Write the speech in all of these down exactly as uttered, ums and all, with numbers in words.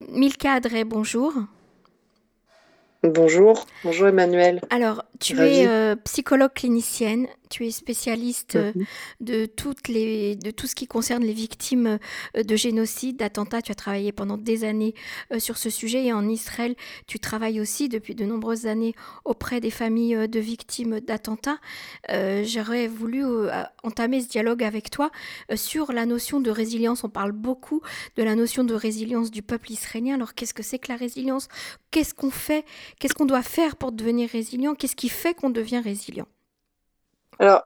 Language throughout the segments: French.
Milka Adret, bonjour. Bonjour, bonjour Emmanuel, Alors, tu es ravi. euh, psychologue clinicienne, tu es spécialiste euh, Mhm. de, toutes les, de tout ce qui concerne les victimes euh, de génocide, d'attentats. Tu as travaillé pendant des années euh, sur ce sujet et en Israël, tu travailles aussi depuis de nombreuses années auprès des familles euh, de victimes d'attentats. Euh, j'aurais voulu euh, entamer ce dialogue avec toi euh, sur la notion de résilience. On parle beaucoup de la notion de résilience du peuple israélien. Alors, qu'est-ce que c'est que la résilience? Qu'est-ce qu'on fait? Qu'est-ce qu'on doit faire pour devenir résilient? Qu'est-ce qui fait qu'on devient résilient? Alors,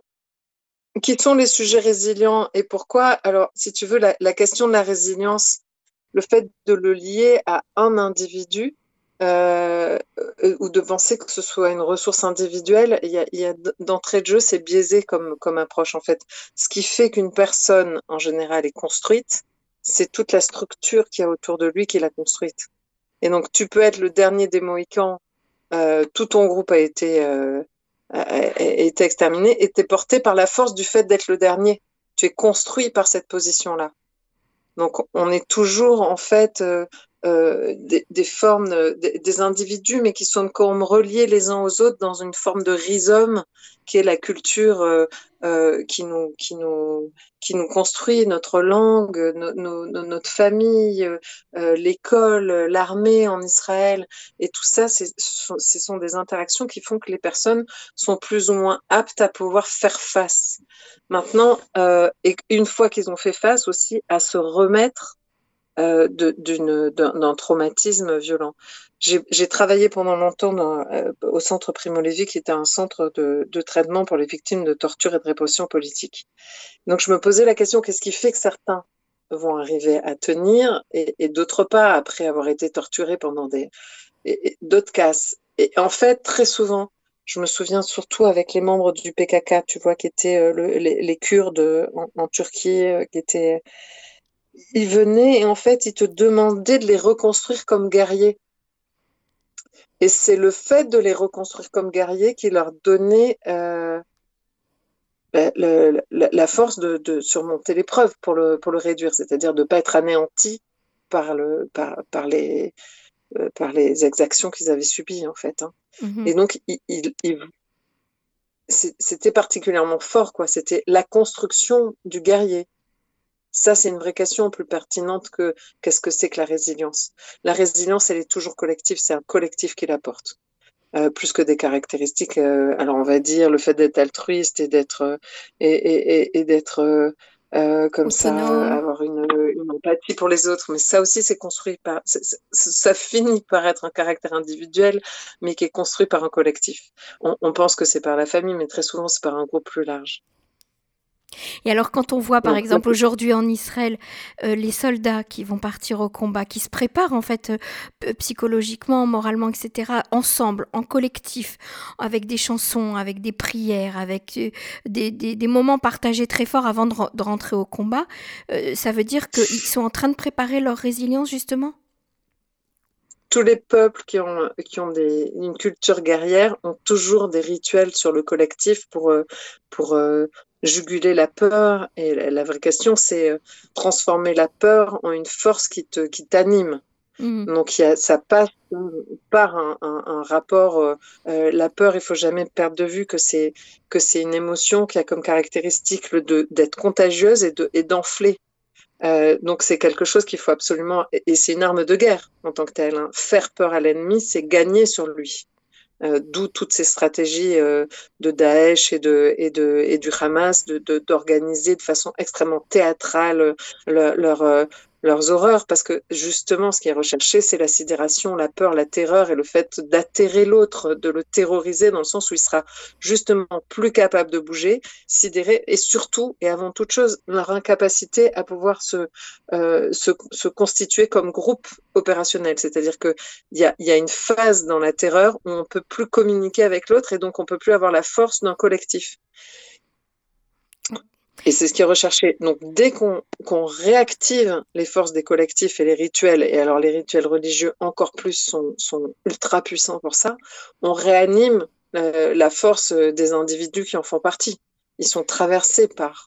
qui sont les sujets résilients et pourquoi? Alors, si tu veux, la, la question de la résilience, le fait de le lier à un individu euh, euh, ou de penser que ce soit une ressource individuelle, il y a, il y a d'entrée de jeu, c'est biaisé comme, comme approche en fait. Ce qui fait qu'une personne en général est construite, c'est toute la structure qu'il y a autour de lui qui l'a construite. Et donc, tu peux être le dernier des Mohicans, euh, tout ton groupe a été, euh, a, a été exterminé, et tu es porté par la force du fait d'être le dernier. Tu es construit par cette position-là. Donc, on est toujours, en fait, euh, euh, des, des formes, euh, des, des individus, mais qui sont comme reliés les uns aux autres dans une forme de rhizome, qui est la culture euh, euh, qui nous, qui nous, qui nous construit, notre langue, no, no, no, notre famille, euh, l'école, l'armée en Israël. Et tout ça, c'est, ce sont des interactions qui font que les personnes sont plus ou moins aptes à pouvoir faire face. Maintenant, euh, et une fois qu'ils ont fait face aussi, à se remettre euh, de, d'une, d'un, d'un traumatisme violent. J'ai, j'ai travaillé pendant longtemps dans, euh, au centre Primo Levi, qui était un centre de, de traitement pour les victimes de torture et de répression politique. Donc je me posais la question, qu'est-ce qui fait que certains vont arriver à tenir et, et d'autres pas après avoir été torturés pendant des... Et, et d'autres cassent. Et en fait, très souvent, je me souviens surtout avec les membres du P K K, tu vois, qui étaient euh, le, les, les Kurdes en, en Turquie, euh, qui étaient ils venaient et en fait, ils te demandaient de les reconstruire comme guerriers. Et c'est le fait de les reconstruire comme guerriers qui leur donnait euh, la, la, la, force de, de surmonter l'épreuve pour le, pour le réduire, c'est-à-dire de ne pas être anéanti par, le, par, par, les, euh, par les exactions qu'ils avaient subies, en fait. Hein. Mhm. Et donc, il, il, il, c'était particulièrement fort, quoi. C'était la construction du guerrier. Ça, c'est une vraie question plus pertinente que qu'est-ce que c'est que la résilience. La résilience, elle est toujours collective, c'est un collectif qui l'apporte. Euh, plus que des caractéristiques, euh, alors on va dire le fait d'être altruiste et d'être euh, et, et, et, et d'être euh, euh, comme ça, euh, Autonome. avoir une, une empathie pour les autres. Mais ça aussi, c'est construit par, c'est, c'est, ça finit par être un caractère individuel, mais qui est construit par un collectif. On, on pense que c'est par la famille, mais très souvent c'est par un groupe plus large. Et alors quand on voit par Donc, la- exemple aujourd'hui en Israël euh, les soldats qui vont partir au combat, qui se préparent en fait euh, psychologiquement, moralement, et cetera, ensemble, en collectif, avec des chansons, avec des prières, avec euh, des, des, des moments partagés très forts avant de, de rentrer au combat, euh, ça veut dire qu'ils sont en train de préparer leur résilience justement. tous les peuples qui ont, qui ont des, une culture guerrière ont toujours des rituels sur le collectif pour, euh, pour euh, juguler la peur. Et la, la vraie question, c'est euh, transformer la peur en une force qui te, qui t'anime. Mhm. Donc, il y a, ça passe par un, un, un rapport. Euh, euh, la peur, il faut jamais perdre de vue que c'est que c'est une émotion qui a comme caractéristique le de, d'être contagieuse et, de, et d'enfler. Euh, donc c'est quelque chose qu'il faut absolument, et c'est une arme de guerre en tant que telle. Hein. Faire peur à l'ennemi, c'est gagner sur lui. Euh, d'où toutes ces stratégies euh, de Daesh et, de, et, de, et du Hamas de, de, d'organiser de façon extrêmement théâtrale euh, leur, leur, euh, leurs horreurs, parce que justement, ce qui est recherché, c'est la sidération, la peur, la terreur et le fait d'atterrer l'autre, de le terroriser dans le sens où il sera justement plus capable de bouger, sidéré, et surtout, et avant toute chose, leur incapacité à pouvoir se, euh, se, se constituer comme groupe opérationnel. C'est-à-dire que il y a, y a une phase dans la terreur où on peut plus communiquer avec l'autre et donc on peut plus avoir la force d'un collectif. Et c'est ce qui est recherché. Donc, dès qu'on qu'on réactive les forces des collectifs et les rituels, et alors les rituels religieux encore plus sont, sont ultra puissants pour ça, on réanime euh, la force des individus qui en font partie. Ils sont traversés par.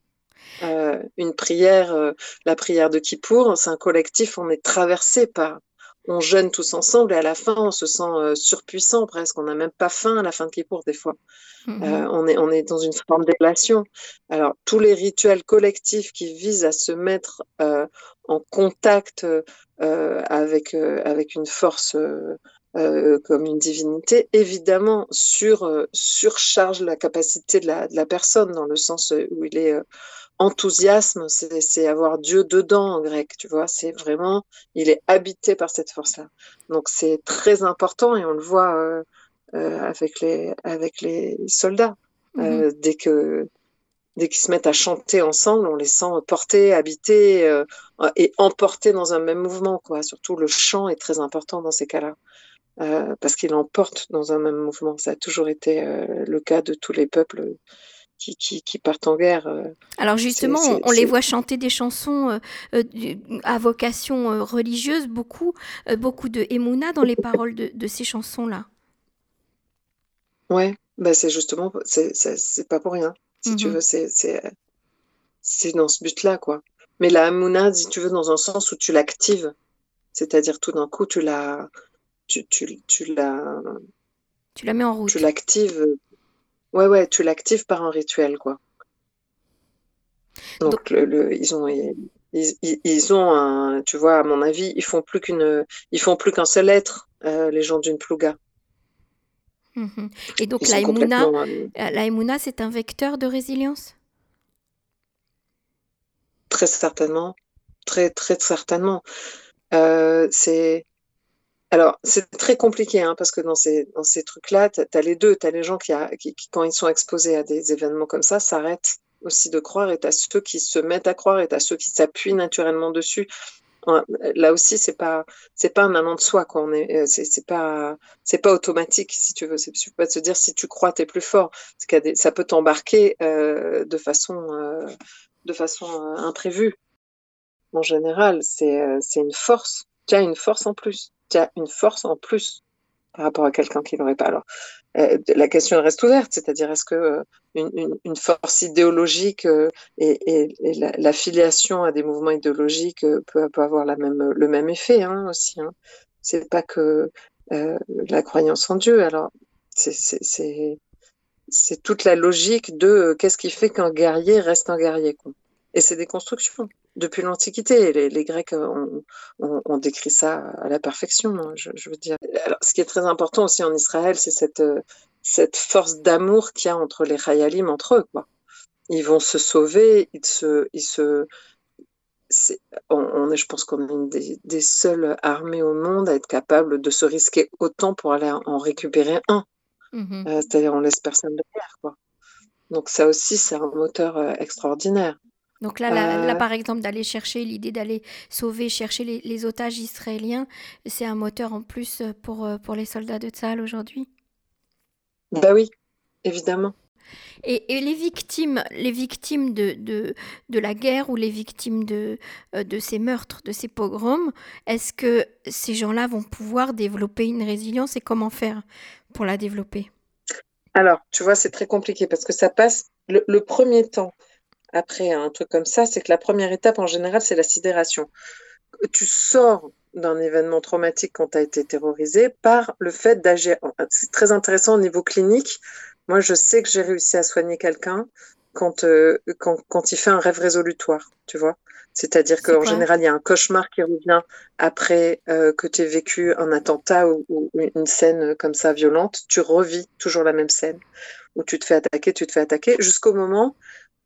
Euh, une prière, euh, la prière de Kippour, c'est un collectif, on est traversé par, on jeûne tous ensemble et à la fin on se sent euh, surpuissant presque, on n'a même pas faim à la fin de Kippour des fois. Mhm. Euh, on est, on est dans une forme d'élation. Alors tous les rituels collectifs qui visent à se mettre euh, en contact euh, avec, euh, avec une force euh, euh, comme une divinité, évidemment sur, euh, surcharge la capacité de la, de la personne dans le sens où il est euh, enthousiasme, c'est c'est avoir Dieu dedans en grec, tu vois, c'est vraiment, il est habité par cette force-là. Donc c'est très important et on le voit euh, euh, avec les, avec les soldats. Mhm. Euh, dès que, dès qu'ils se mettent à chanter ensemble, on les sent portés, habités euh, et emportés dans un même mouvement, quoi. Surtout le chant est très important dans ces cas-là. Euh, parce qu'il emporte dans un même mouvement. Ça a toujours été euh, le cas de tous les peuples qui, qui, qui partent en guerre. Euh, Alors c'est, justement, on, c'est, on les c'est... voit chanter des chansons euh, euh, du- à vocation euh, religieuse, beaucoup, euh, beaucoup de Emouna dans les paroles de, de ces chansons-là. Ouais, bah c'est justement, c'est, c'est, c'est pas pour rien, si tu Mhm. veux, c'est, c'est, c'est dans ce but-là, quoi. Mais la Hamouna, si tu veux, dans un sens où tu l'actives, c'est-à-dire tout d'un coup, tu la, tu, tu, tu la, Tu la mets en tu route. l'actives, ouais, ouais, tu l'actives par un rituel, quoi. Donc, Donc, le, le- ils ont, ils, ils, ils ont un, tu vois, à mon avis, ils font plus qu'une, ils font plus qu'un seul être, euh, les gens d'une plouga. mhm. Et donc Ils la sont Emouna, complètement, euh, euh, la Emouna, c'est un vecteur de résilience? très certainement, très, très certainement. Euh, c'est, Alors, c'est très compliqué, hein, parce que dans ces, dans ces trucs-là, tu as les deux. Tu as les gens qui, a- qui, qui, quand ils sont exposés à des événements comme ça, s'arrêtent aussi de croire, et tu as ceux qui se mettent à croire, et tu as ceux qui s'appuient naturellement dessus. Ouais, là aussi, c'est pas, c'est pas un allant de soi, quoi. On est, euh, c'est c'est pas, c'est pas automatique, si tu veux. C'est tu peux pas te dire si tu crois, t'es plus fort. Parce qu'il y a des- ça peut t'embarquer euh, de façon, euh, de façon euh, imprévue. En général, c'est euh, c'est une force. Tu as une force en plus. Tu as une force en plus par rapport à quelqu'un qui n'aurait pas. Alors, euh, la question reste ouverte, c'est-à-dire est-ce que euh, une, une, une force idéologique euh, et, et, et la, la filiation à des mouvements idéologiques euh, peut, peut avoir la même, le même effet hein, aussi. Hein. C'est pas que euh, la croyance en Dieu. Alors, c'est c'est- c'est- c'est toute la logique de euh, qu'est-ce qui fait qu'un guerrier reste un guerrier, quoi. Et c'est des constructions. Depuis l'Antiquité, les, les Grecs euh, ont, ont- ont décrit ça à la perfection, hein, je, je veux dire. Alors, ce qui est très important aussi en Israël, c'est cette, euh, cette force d'amour qu'il y a entre les Chayalim, entre eux, quoi. Ils vont se sauver, ils se, ils se, c'est- on, on est, je pense qu'on est une des, des seules armées au monde à être capable de se risquer autant pour aller en récupérer un. Mhm. Euh, c'est-à-dire, on laisse personne derrière, quoi. Donc ça aussi, c'est un moteur euh, extraordinaire. Donc là, là, là, Euh, par exemple, d'aller chercher l'idée d'aller sauver, chercher les, les otages israéliens, c'est un moteur en plus euh, pour, euh, pour les soldats de Tsahal aujourd'hui. bah oui, évidemment. Et, et les victimes, les victimes de, de, de la guerre ou les victimes de, euh, de ces meurtres, de ces pogroms, est-ce que ces gens-là vont pouvoir développer une résilience et comment faire pour la développer? Alors, tu vois, c'est très compliqué parce que ça passe le, le premier temps après un truc comme ça, c'est que la première étape en général, c'est la sidération. Tu sors d'un événement traumatique quand tu as été terrorisé par le fait d'agir. C'est très intéressant au niveau clinique. Moi, je sais que j'ai réussi à soigner quelqu'un quand, euh, quand, quand il fait un rêve résolutoire, tu vois. C'est-à-dire C'est qu'en quoi? général, il y a un cauchemar qui revient après euh, que tu aies vécu un attentat ou, ou une scène comme ça violente. Tu revis toujours la même scène où tu te fais attaquer, tu te fais attaquer, jusqu'au moment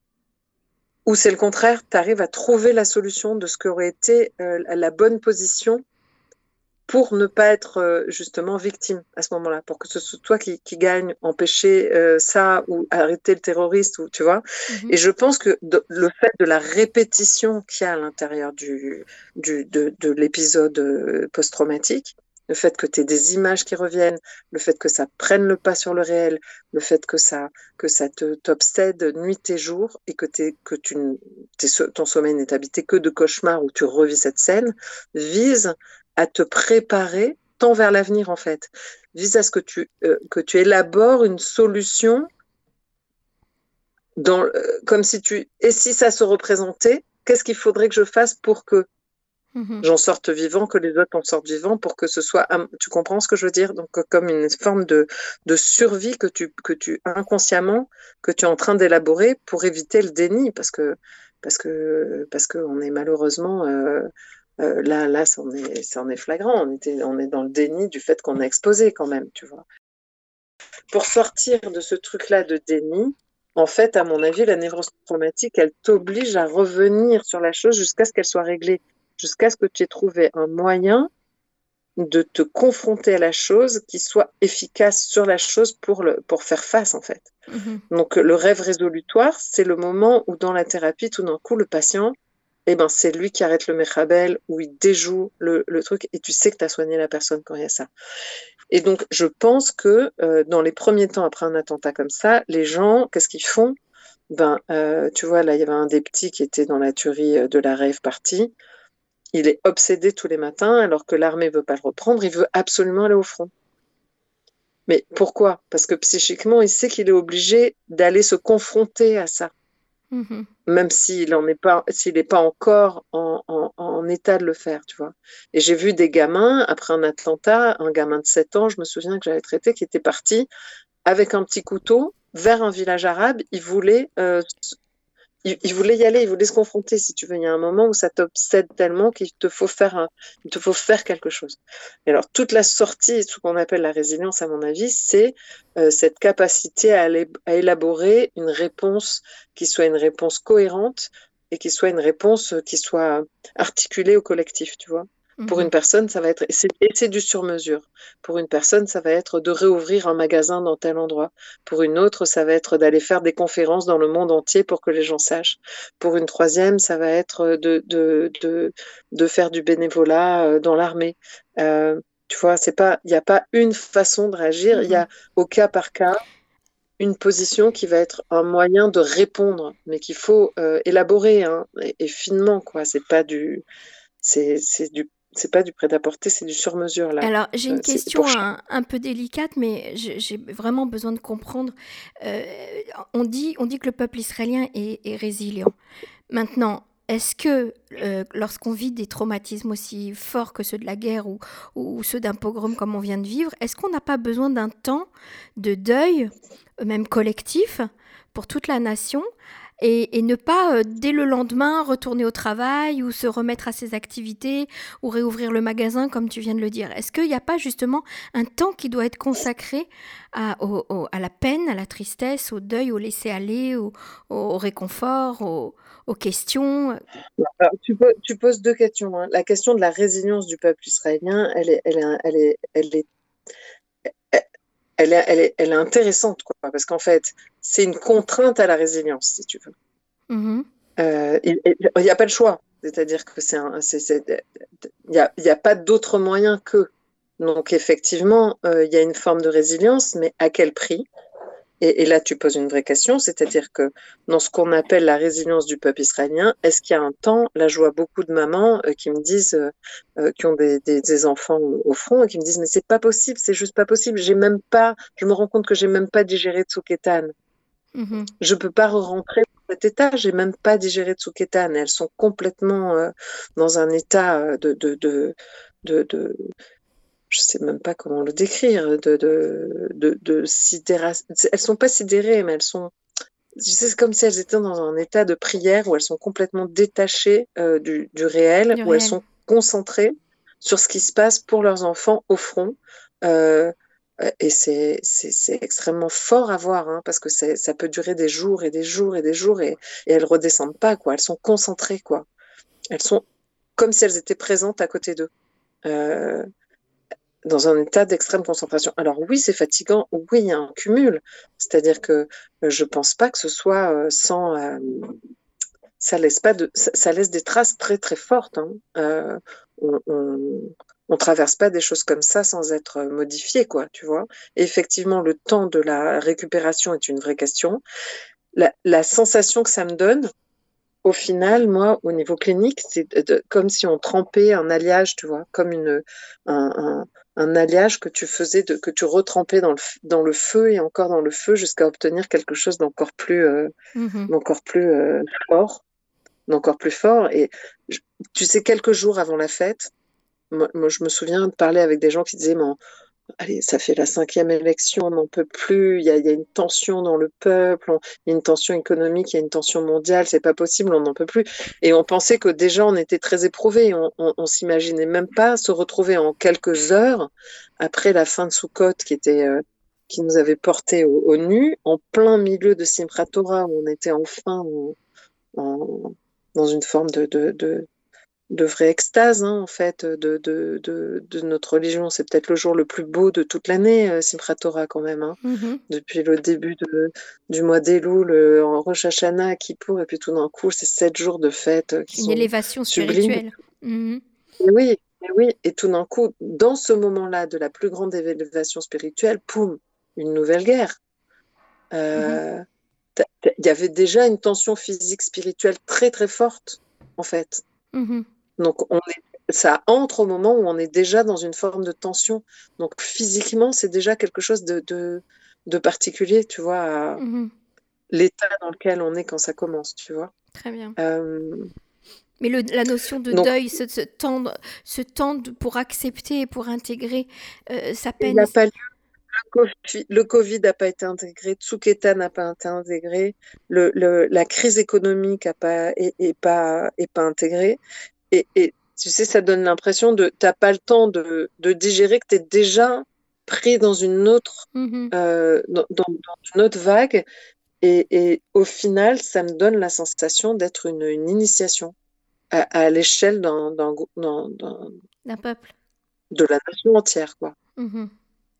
où c'est le contraire, tu arrives à trouver la solution de ce qui aurait été euh, la bonne position pour ne pas être euh, justement victime à ce moment-là, pour que ce soit toi qui, qui gagne, empêcher euh, ça ou arrêter le terroriste, ou, tu vois. Mhm. Et je pense que de, le fait de la répétition qu'il y a à l'intérieur du, du, de, de l'épisode euh, post-traumatique, le fait que tu aies des images qui reviennent, le fait que ça prenne le pas sur le réel, le fait que ça, que ça te t'obsède nuit et jour et que, t'es, que tu, t'es, ton sommeil n'est habité que de cauchemars où tu revis cette scène, vise à te préparer tant vers l'avenir en fait, vise à ce que tu, euh, que tu élabores une solution dans, euh, comme si tu... Et si ça se représentait, qu'est-ce qu'il faudrait que je fasse pour que Mhm. j'en sorte vivant, que les autres en sortent vivant, pour que ce soit... un- Tu comprends ce que je veux dire? Donc, euh, comme une forme de, de survie que tu, que tu, inconsciemment, que tu es en train d'élaborer pour éviter le déni, parce que, parce que, parce qu'on est malheureusement... euh, euh, là, là, ça en est, ça en est flagrant. On était, on est dans le déni du fait qu'on est exposé quand même, tu vois. Pour sortir de ce truc-là de déni, en fait, à mon avis, la névrose traumatique, elle t'oblige à revenir sur la chose jusqu'à ce qu'elle soit réglée, jusqu'à ce que tu aies trouvé un moyen de te confronter à la chose qui soit efficace sur la chose pour, le, pour faire face, en fait. Mhm. Donc, le rêve résolutoire, c'est le moment où, dans la thérapie, tout d'un coup, le patient, eh ben, c'est lui qui arrête le méchabel, où il déjoue le, le truc, et tu sais que tu as soigné la personne quand il y a ça. Et donc, je pense que euh, dans les premiers temps après un attentat comme ça, les gens, qu'est-ce qu'ils font? Ben, euh, tu vois, là, il y avait un des petits qui était dans la tuerie de la rave party. Il est obsédé tous les matins, alors que l'armée veut pas le reprendre. Il veut absolument aller au front. Mais pourquoi? Parce que psychiquement, il sait qu'il est obligé d'aller se confronter à ça, Mhm. même s'il en est pas, s'il n'est pas encore en, en, en état de le faire, tu vois. Et j'ai vu des gamins, après un attentat, un gamin de sept ans, je me souviens que j'avais traité, qui était parti avec un petit couteau vers un village arabe. Il voulait, euh, il, il voulait y aller, il voulait se confronter, si tu veux. Il y a un moment où ça t'obsède tellement qu'il te faut faire un, il te faut faire quelque chose. Et alors, toute la sortie, ce qu'on appelle la résilience, à mon avis, c'est euh, cette capacité à, aller, à élaborer une réponse qui soit une réponse cohérente et qui soit une réponse qui soit articulée au collectif, tu vois. Pour Mhm. une personne, ça va être, et c'est, et c'est du sur-mesure. Pour une personne, ça va être de réouvrir un magasin dans tel endroit. Pour une autre, ça va être d'aller faire des conférences dans le monde entier pour que les gens sachent. Pour une troisième, ça va être de, de, de, de faire du bénévolat euh, dans l'armée. Euh, tu vois, c'est pas, il n'y a pas une façon de réagir, il y Mhm. a au cas par cas une position qui va être un moyen de répondre, mais qu'il faut euh, élaborer hein, et, et finement, quoi. C'est pas du, c'est, c'est du, c'est pas du prêt-à-porter, c'est du sur-mesure là. Alors, j'ai Euh, une c'est question pour chaque... un, un peu délicate, mais je- j'ai vraiment besoin de comprendre. Euh, on dit, on dit que le peuple israélien est, est résilient. Maintenant, est-ce que euh, lorsqu'on vit des traumatismes aussi forts que ceux de la guerre ou, ou ceux d'un pogrom comme on vient de vivre, est-ce qu'on n'a pas besoin d'un temps de deuil, euh, même collectif, pour toute la nation, et, et ne pas, euh, dès le lendemain, retourner au travail ou se remettre à ses activités ou réouvrir le magasin, comme tu viens de le dire? Est-ce qu'il n'y a pas justement un temps qui doit être consacré à, au- au- à la peine, à la tristesse, au deuil, au laisser-aller, au, au réconfort, au, aux questions? Alors, tu, po- tu poses deux questions. Hein. La question de la résilience du peuple israélien, elle est, elle est, elle est, elle est, elle est, elle est, elle est intéressante, quoi, parce qu'en fait, c'est une contrainte à la résilience, si tu veux. Mhm. Euh, il n'y a pas le choix. C'est-à-dire que c'est un, c'est, c'est, il n'y a, il y a pas d'autre moyen que. Donc, effectivement, euh, il y a une forme de résilience, mais à quel prix? Et, et là, tu poses une vraie question, c'est-à-dire que dans ce qu'on appelle la résilience du peuple israélien, est-ce qu'il y a un temps, là je vois beaucoup de mamans euh, qui me disent, euh, euh, qui ont des, des, des enfants au, au front et qui me disent, mais c'est pas possible, c'est juste pas possible, j'ai même pas, je me rends compte que j'ai même pas digéré Tsuketane. Mhm. Je peux pas rentrer dans cet état, j'ai même pas digéré Tsuketane. Elles sont complètement euh, dans un état euh, de, de, de, de, de je sais même pas comment le décrire, de, de, de, de sidération. Elles sont pas sidérées, mais elles sont, je sais, c'est comme si elles étaient dans un état de prière où elles sont complètement détachées euh, du, du réel, Du où elles réel. sont concentrées sur ce qui se passe pour leurs enfants au front. Euh, et c'est, c'est, c'est extrêmement fort à voir, hein, parce que c'est, ça peut durer des jours et des jours et des jours et, et elles redescendent pas, quoi. Elles sont concentrées, quoi. Elles sont comme si elles étaient présentes à côté d'eux. Euh, dans un état d'extrême concentration. Alors oui, c'est fatigant, oui, il y a un cumul, c'est-à-dire que euh, je pense pas que ce soit euh, sans, euh, ça laisse pas de, ça, ça laisse des traces très très fortes. Hein. Euh, on, on, on traverse pas des choses comme ça sans être modifié, quoi, tu vois. Et effectivement, le temps de la récupération est une vraie question. La, la sensation que ça me donne, au final, moi, au niveau clinique, c'est de- de- comme si on trempait un alliage, tu vois, comme une, un, un- un alliage que tu faisais, de, que tu retrempais dans le, f- dans le feu et encore dans le feu jusqu'à obtenir quelque chose d'encore plus, euh, Mhm. d'encore plus euh, fort, d'encore plus fort. Et je- tu sais, quelques jours avant la fête, moi, moi, je me souviens de parler avec des gens qui disaient, mais allez, ça fait la cinquième élection, on n'en peut plus, il y a, il y a une tension dans le peuple, on- il y a une tension économique, il y a une tension mondiale, c'est pas possible, on n'en peut plus. Et on pensait que déjà on était très éprouvés, on, on, on s'imaginait même pas se retrouver en quelques heures après la fin de Soukhot qui était, euh, qui nous avait portés au, au nu, en plein milieu de Simchat Torah, où on était enfin en- en- dans une forme de, de, de de vraie extase, hein, en fait, de, de, de, de notre religion. C'est peut-être le jour le plus beau de toute l'année, euh, Simchat Torah, quand même. Hein. Mhm. Depuis le début de, du mois d'Elul, euh, en Rosh Hashanah, Kippour, et puis tout d'un coup, c'est sept jours de fête euh, qui C'est une sont élévation sublimes. spirituelle. Mhm. Et oui, et oui, et tout d'un coup, dans ce moment-là de la plus grande élévation spirituelle, poum, une nouvelle guerre. Mhm. Euh, t'as- t'as- Il y avait déjà une tension physique spirituelle très très forte, en fait. Mhm. Donc, on est, ça entre au moment où on est déjà dans une forme de tension. Donc, physiquement, c'est déjà quelque chose de, de, de particulier, tu vois, à Mhm. l'état dans lequel on est quand ça commence, tu vois. Très bien. Euh, Mais le- la notion de donc, deuil, ce, ce temps, de- ce temps de- pour accepter et pour intégrer euh, sa il peine. n'a pas lieu. Covid- Le Covid n'a pas été intégré, Tsuketa n'a pas été intégré, le, le- la crise économique n'a pas, est, est pas, est pas intégrée. Et, et tu sais, ça donne l'impression de, t'as pas le temps de, de digérer que tu es déjà pris dans une autre, Mhm. euh, dans, dans- dans une autre vague. Et, et au final, ça me donne la sensation d'être une, une initiation à, à l'échelle d'un, d'un, grou- d'un- d'un- D'un peuple. de la nation entière, quoi. Mhm.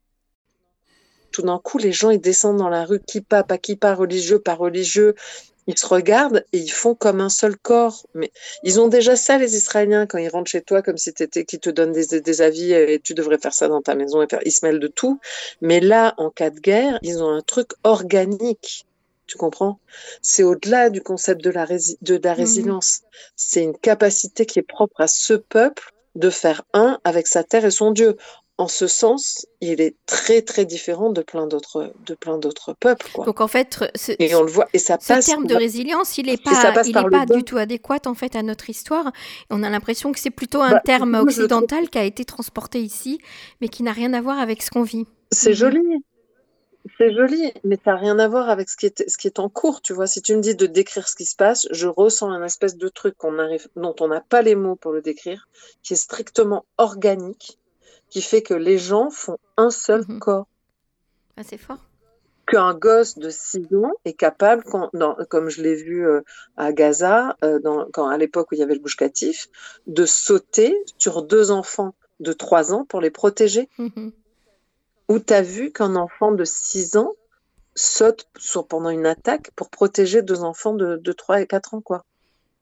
Tout d'un coup, les gens, ils descendent dans la rue, kippa, pas kippa, religieux, pas religieux. Ils se regardent et ils font comme un seul corps. Mais ils ont déjà ça, les Israéliens, quand ils rentrent chez toi, comme si t'étais, qui te donnent des, des avis et tu devrais faire ça dans ta maison. Et faire... Ils se mêlent de tout. Mais là, en cas de guerre, ils ont un truc organique. Tu comprends? C'est au-delà du concept de la, rési- de la Mhm. résilience. C'est une capacité qui est propre à ce peuple de faire un avec sa terre et son Dieu. En ce sens, il est très très différent de plein d'autres de plein d'autres peuples, quoi. Donc en fait, ce, Et on le voit, et ça ce passe terme par, de résilience, il n'est et ça pas, passe il est par le pas bas. du tout adéquat en fait à notre histoire. On a l'impression que c'est plutôt un Bah, terme moi, je le trouve, occidental qui a été transporté ici, mais qui n'a rien à voir avec ce qu'on vit. c'est Mhm. joli, c'est joli, mais ça n'a rien à voir avec ce qui est, ce qui est en cours, tu vois. Si tu me dis de décrire ce qui se passe, je ressens un espèce de truc qu'on arrive, dont on n'a pas les mots pour le décrire, qui est strictement organique, qui fait que les gens font un seul Mhm. corps. Ah, c'est fort. Qu'un gosse de six ans est capable, quand, dans- comme je l'ai vu euh, à Gaza, euh, dans, quand, à l'époque où il y avait le Bush Katif, de sauter sur deux enfants de trois ans pour les protéger. Mhm. Ou tu as vu qu'un enfant de six ans saute sur, pendant une attaque pour protéger deux enfants de, de trois et quatre ans, quoi.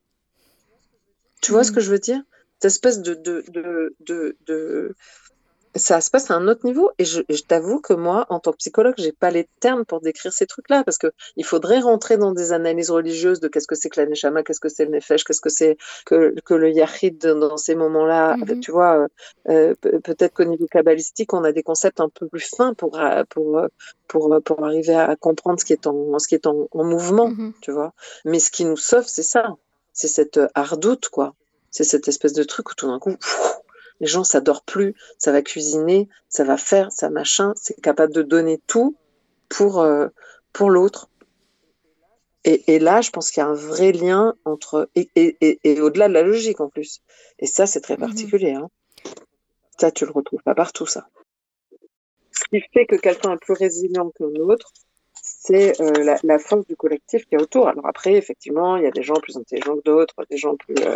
Tu vois ce Mhm. que je veux dire? Cette espèce de, de, de, de, de, ça se passe à un autre niveau. Et je, je t'avoue que moi, en tant que psychologue, j'ai pas les termes pour décrire ces trucs-là, parce que il faudrait rentrer dans des analyses religieuses de qu'est-ce que c'est que la neshama, qu'est-ce que c'est le nefesh, qu'est-ce que c'est que, que le yachid dans ces moments-là. Mhm. Tu vois, euh, pe- peut-être qu'au niveau kabbalistique, on a des concepts un peu plus fins pour, euh, pour, euh, pour, euh, pour arriver à comprendre ce qui est en, ce qui est en, en mouvement, Mhm. tu vois. Mais ce qui nous sauve, c'est ça. C'est cette hardoute, quoi. C'est cette espèce de truc où tout d'un coup, pff, les gens, ça dort plus, ça va cuisiner, ça va faire, ça machin, c'est capable de donner tout pour, euh, pour l'autre. Et, et là, je pense qu'il y a un vrai lien entre... Et, et, et, et au-delà de la logique, en plus. Et ça, c'est très Mhm. particulier. Hein. Ça, tu le retrouves pas partout, ça. Ce qui fait que quelqu'un est plus résilient qu'un autre, c'est euh, la, la force du collectif qui est autour. Alors après, effectivement, il y a des gens plus intelligents que d'autres, des gens plus... Euh,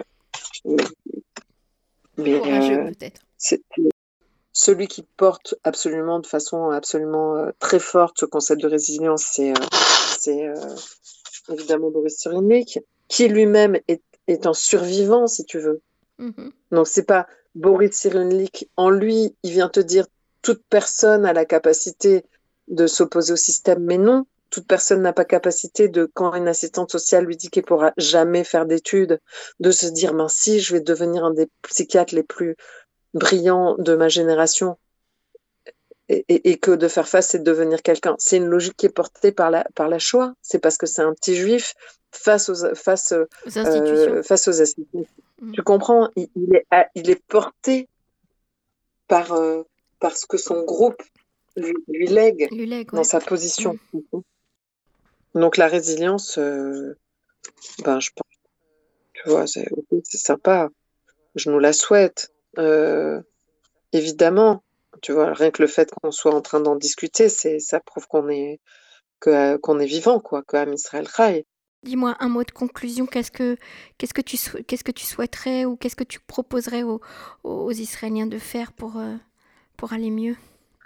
mais Courageux euh, peut-être. c'est celui qui porte absolument, de façon absolument euh, très forte ce concept de résilience, c'est euh, c'est euh, évidemment Boris Cyrulnik, qui lui-même est, est un survivant, si tu veux. Mhm. Donc c'est pas Boris Cyrulnik en lui, il vient te dire toute personne a la capacité de s'opposer au système, mais non, toute personne n'a pas capacité de, quand une assistante sociale lui dit qu'elle pourra jamais faire d'études, de se dire, ben si, je vais devenir un des psychiatres les plus brillants de ma génération, et, et, et que de faire face, c'est de devenir quelqu'un. C'est une logique qui est portée par la, par la Shoah. C'est parce que c'est un petit juif face aux, face, Aux institutions. euh, face aux assistants. Mm. Tu comprends? Il, il, est, il est porté par, euh, par ce que son groupe lui, lui lègue, Lui lègue, dans ouais. sa position. Mm. Donc la résilience, euh, ben, je pense, tu vois, c'est, c'est sympa. Je nous la souhaite. Euh, évidemment, tu vois, rien que le fait qu'on soit en train d'en discuter, c'est, ça prouve qu'on est, que, qu'on est vivant, quoi, que Am Israël Chai. Dis-moi un mot de conclusion. Qu'est-ce que, qu'est-ce que, tu, qu'est-ce que tu souhaiterais ou qu'est-ce que tu proposerais aux, aux Israéliens de faire pour, euh, pour aller mieux?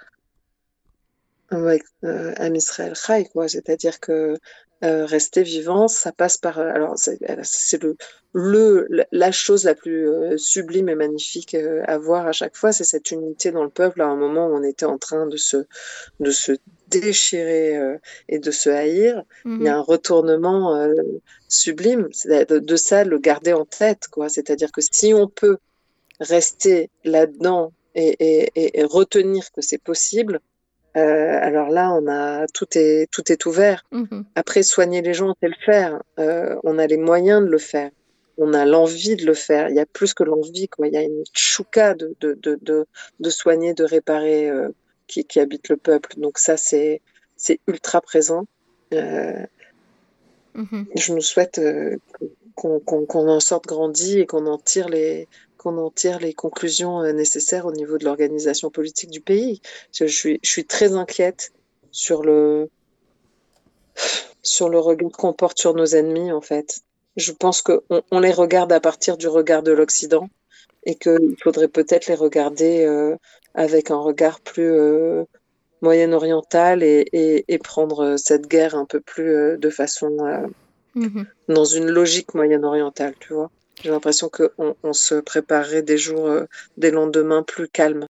Ouais, euh, Am Israël Chai, quoi. C'est-à-dire que euh, rester vivant, ça passe par. euh, Alors, c'est, c'est le, le, la chose la plus euh, sublime et magnifique euh, à voir à chaque fois, c'est cette unité dans le peuple à un moment où on était en train de se, de se déchirer euh, et de se haïr. Mm-hmm. Il y a un retournement euh, sublime. C'est de, de ça, le garder en tête, quoi. C'est-à-dire que si on peut rester là-dedans et, et, et, et retenir que c'est possible, Euh, alors là, on a tout est tout est ouvert. Mm-hmm. Après, soigner les gens, c'est le faire. Euh, on a les moyens de le faire. On a l'envie de le faire. Il y a plus que l'envie, quoi. Il y a une chouka de de de de, de soigner, de réparer euh, qui qui habite le peuple. Donc ça, c'est c'est ultra présent. Euh, Mm-hmm. je nous souhaite euh, qu'on qu'on qu'on en sorte grandi et qu'on en tire les qu'on en tire les conclusions euh, nécessaires au niveau de l'organisation politique du pays. Je, je suis, je suis très inquiète sur le, sur le regard qu'on porte sur nos ennemis, en fait. Je pense qu'on on les regarde à partir du regard de l'Occident et qu'il faudrait peut-être les regarder euh, avec un regard plus euh, moyen-oriental et, et, et prendre cette guerre un peu plus euh, de façon euh, Mm-hmm. dans une logique moyen-orientale, tu vois. J'ai l'impression qu'on on se préparerait des jours, euh, des lendemains plus calmes.